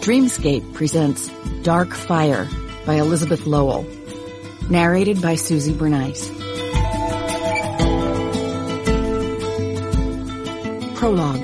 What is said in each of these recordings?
Dreamscape presents Dark Fire by Elizabeth Lowell. Narrated by Susie Bernice. Prologue.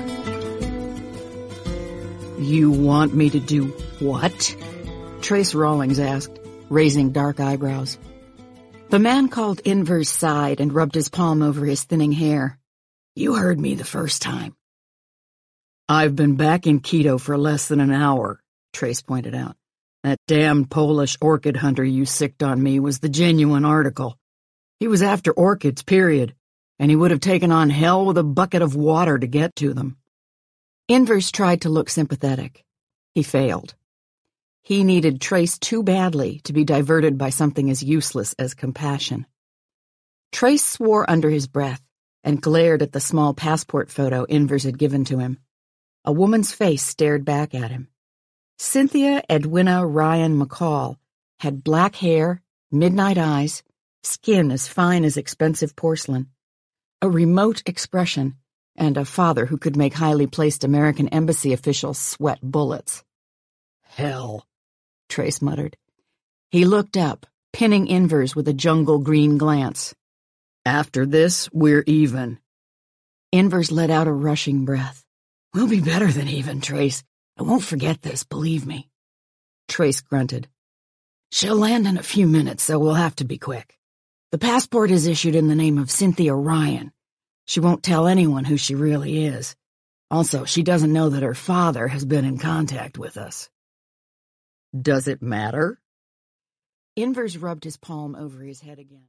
You want me to do what? Trace Rawlings asked, raising dark eyebrows. The man called Inverse sighed and rubbed his palm over his thinning hair. You heard me the first time. I've been back in Quito for less than an hour, Trace pointed out. That damned Polish orchid hunter you sicked on me was the genuine article. He was after orchids, period, and he would have taken on hell with a bucket of water to get to them. Inverse tried to look sympathetic. He failed. He needed Trace too badly to be diverted by something as useless as compassion. Trace swore under his breath and glared at the small passport photo Inverse had given to him. A woman's face stared back at him. Cynthia Edwina Ryan McCall had black hair, midnight eyes, skin as fine as expensive porcelain, a remote expression, and a father who could make highly placed American embassy officials sweat bullets. Hell, Trace muttered. He looked up, pinning Inverse with a jungle green glance. After this, we're even. Inverse let out a rushing breath. We'll be better than even, Trace. I won't forget this, believe me. Trace grunted. She'll land in a few minutes, so we'll have to be quick. The passport is issued in the name of Cynthia Ryan. She won't tell anyone who she really is. Also, she doesn't know that her father has been in contact with us. Does it matter? Inverse rubbed his palm over his head again.